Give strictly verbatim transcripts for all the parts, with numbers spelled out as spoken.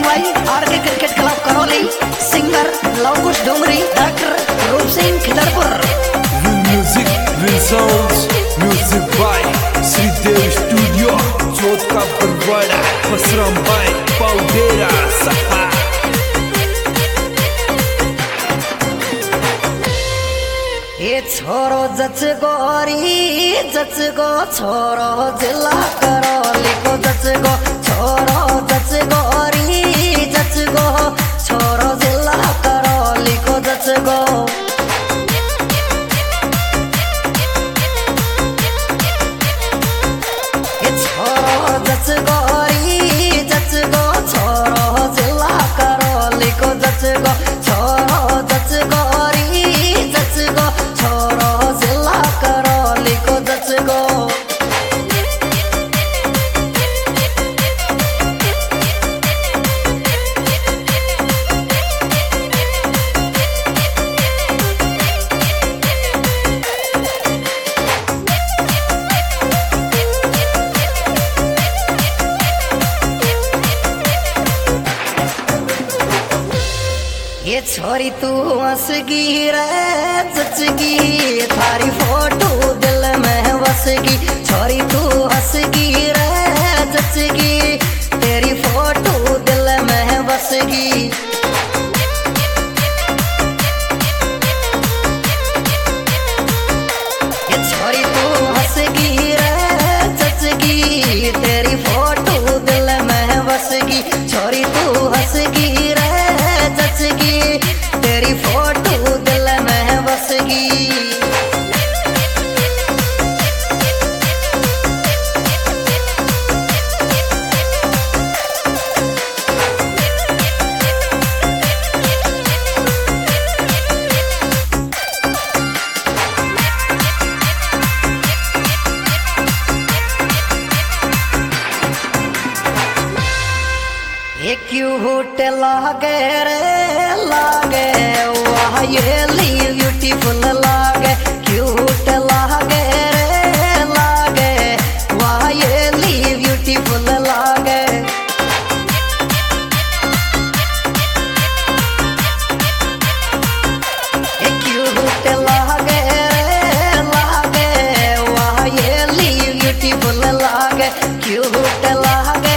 भाई R K cricket club Karauli, singer Lavkush Dongri, doctor Roop Singh Khidarpur. Music will sounds, music by Shridev studio, Chauth Ka Barwada, मसरम bye पाउडेरा सहा। ये छोरो जच गोरी जच गो छोरो जिला करौली को जच गो छोरो जच गोरी जच गो छोरो जिला करौली को जच गो। ये छोरो जच गोरी जच गो छोरो जिला करौली को जच गो छोरो जच गोरी जच गो छोरो जिला करौली को जच गो। ये छोरी तू हंसगी रे जचगी, थारी फोटो दिल में बसगी। छोरी तू हंसगी रे जचगी, तेरी फोटो दिल में बसगी। ये छोरी तू हंसगी रे जचगी, तेरी फोटो दिल में बसगी। छोरी तू हंसगी रे जचगी, तेरी फोटो दिल में बसगी। ये क्यूट लागे रे लागे, वाह ये ली ब्यूटीफुल लागे। क्यूट लागे रे लागे, वाह ये ली ब्यूटीफुल लागे। ये क्यूट लागे रे लागे, वाह ये ली ब्यूटीफुल लागे। क्यूट लागे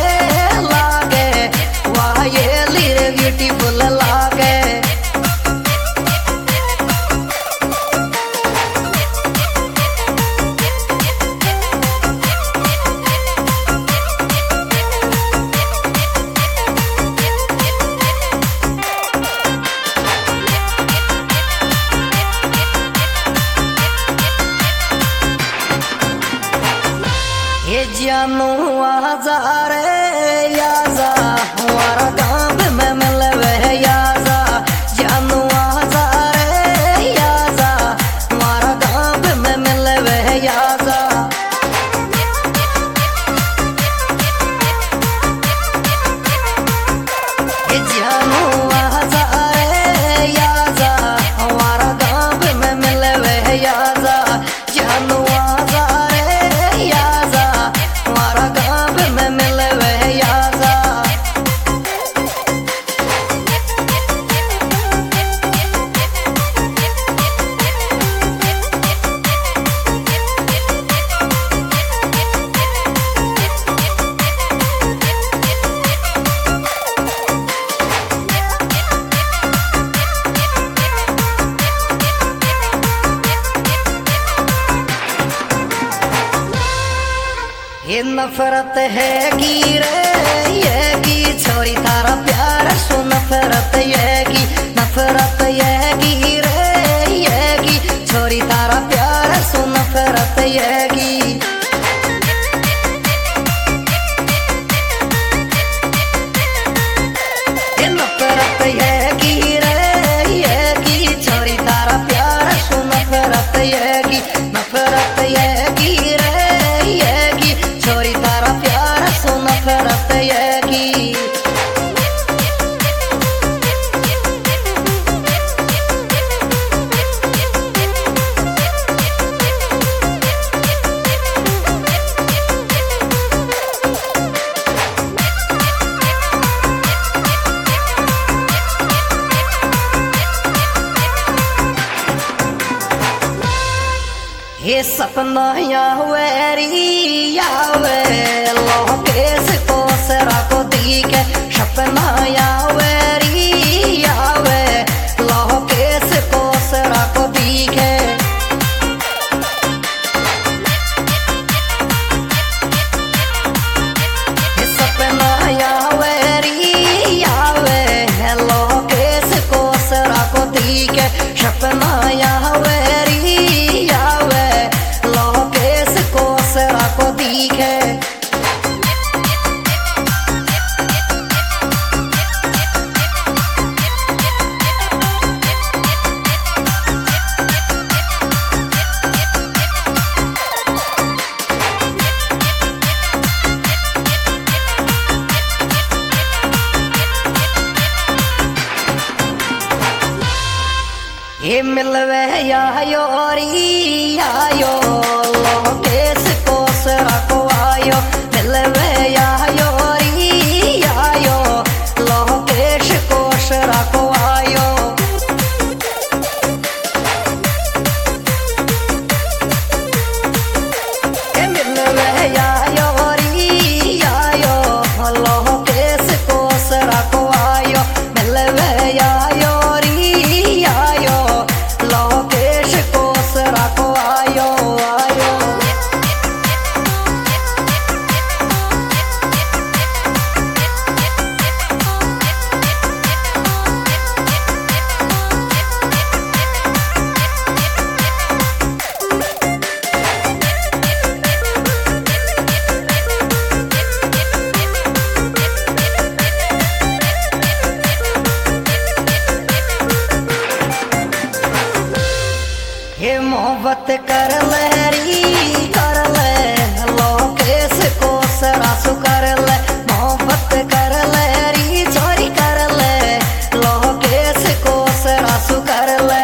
ब्यूटीफुल लागे। ये जानू आजा रे याजा, हमारा गाँव में मिलवे याजा। जानू आजा रे याजा, हमारा गाँव में मिलवे याजा। ये जानू आजा रे याजा, हमारा गाँव में मिलवे याजा। जानू आजा रे याजा, हमारा गाँव में मिलवे याजा। ये नफरत है की रे ये की, छोरी तारा प्यार सो नफरत ये की। नफरत ये की रे ये की, छोरी तारा प्यार सो नफरत ये की। ये नफरत ये की रे ये की, छोरी तारा प्यार सो नफरत ये की। नफरत ये की रे ये की, छोरी तारा प्यार सो नफरत ये की। ये सपना यावेरी यावे लोकेश को सरा को दीके सपना यावेरी यावे लोकेश को सरा को दीके सपना यावेरी यावे लोकेश को सरा को दीके सपना यावेरी यावे लोकेश को सरा को दीके ये मिलवे आयो री आयो लोकेश को सरा को आयो मिलवे आयो री आयो लोकेश को सरा को आयो ये मिलवे आयो री आयो लोकेश को सरा को आयो मिलवे आयो री आयो लोकेश को सरा को आयो आयो ये मोहब्बत कर लहरी कर ले लोकेश को सरासु कर ले मोहब्बत कर लहरी चोरी कर ले लोकेश को सरासु कर ले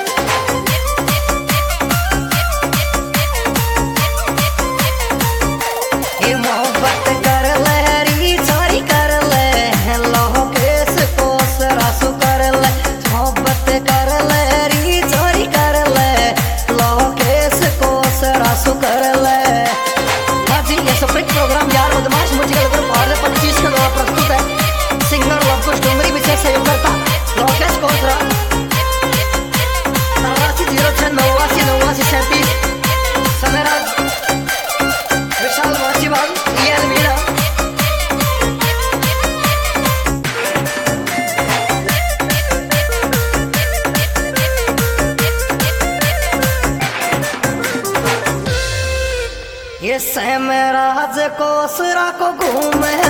ये मोहब्बत कर लहरी चोरी कर ले लोकेश को सरासु कर ले मोहब्बत कर लहरी चोरी कर ले लोकेश को सरासु कर ले जी ये सप्रेट प्रोग्राम यार बदमाश मुझे ग्रुप और पच्चीस के द्वारा प्रस्तुत है सिंगर लवकुश डोंगरी विशेष सहयोग करता लोकेश को सरा नवासी जीरो छह नवासी नवासी सैंतीस समेराज विशाल वासीवाल ये अलमीरा ये सहमराज को सरा को घूमे